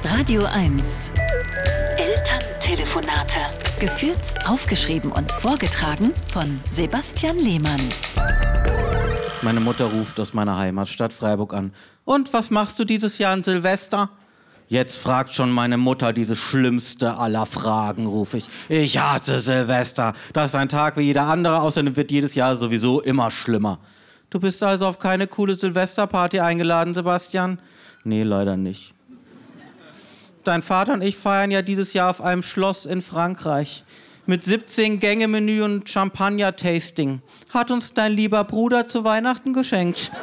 Radio 1. Elterntelefonate. Geführt, aufgeschrieben und vorgetragen von Sebastian Lehmann. Meine Mutter ruft aus meiner Heimatstadt Freiburg an. Und was machst du dieses Jahr an Silvester? Jetzt fragt schon meine Mutter diese schlimmste aller Fragen, rufe ich. Ich hasse Silvester. Das ist ein Tag wie jeder andere, außerdem wird jedes Jahr sowieso immer schlimmer. Du bist also auf keine coole Silvesterparty eingeladen, Sebastian? Nee, leider nicht. Dein Vater und ich feiern ja dieses Jahr auf einem Schloss in Frankreich. Mit 17-Gänge-Menü und Champagner-Tasting. Hat uns dein lieber Bruder zu Weihnachten geschenkt.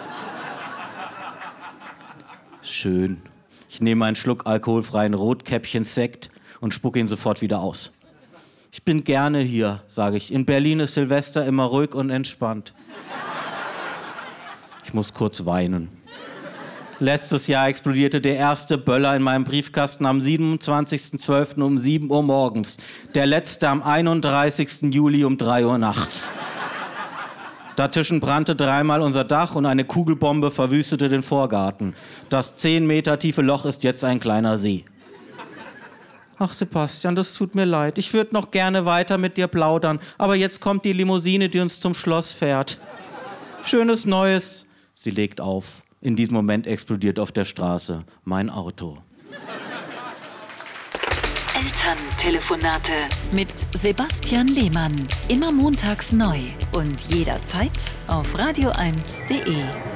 Schön. Ich nehme einen Schluck alkoholfreien Rotkäppchen-Sekt und spucke ihn sofort wieder aus. Ich bin gerne hier, sage ich. In Berlin ist Silvester immer ruhig und entspannt. Ich muss kurz weinen. Letztes Jahr explodierte der erste Böller in meinem Briefkasten am 27.12. um 7 Uhr morgens. Der letzte am 31. Juli um 3 Uhr nachts. Dazwischen brannte dreimal unser Dach und eine Kugelbombe verwüstete den Vorgarten. Das 10 Meter tiefe Loch ist jetzt ein kleiner See. Ach Sebastian, das tut mir leid. Ich würde noch gerne weiter mit dir plaudern, aber jetzt kommt die Limousine, die uns zum Schloss fährt. Schönes Neues. Sie legt auf. In diesem Moment explodiert auf der Straße mein Auto. Elterntelefonate mit Sebastian Lehmann. Immer montags neu und jederzeit auf radio1.de.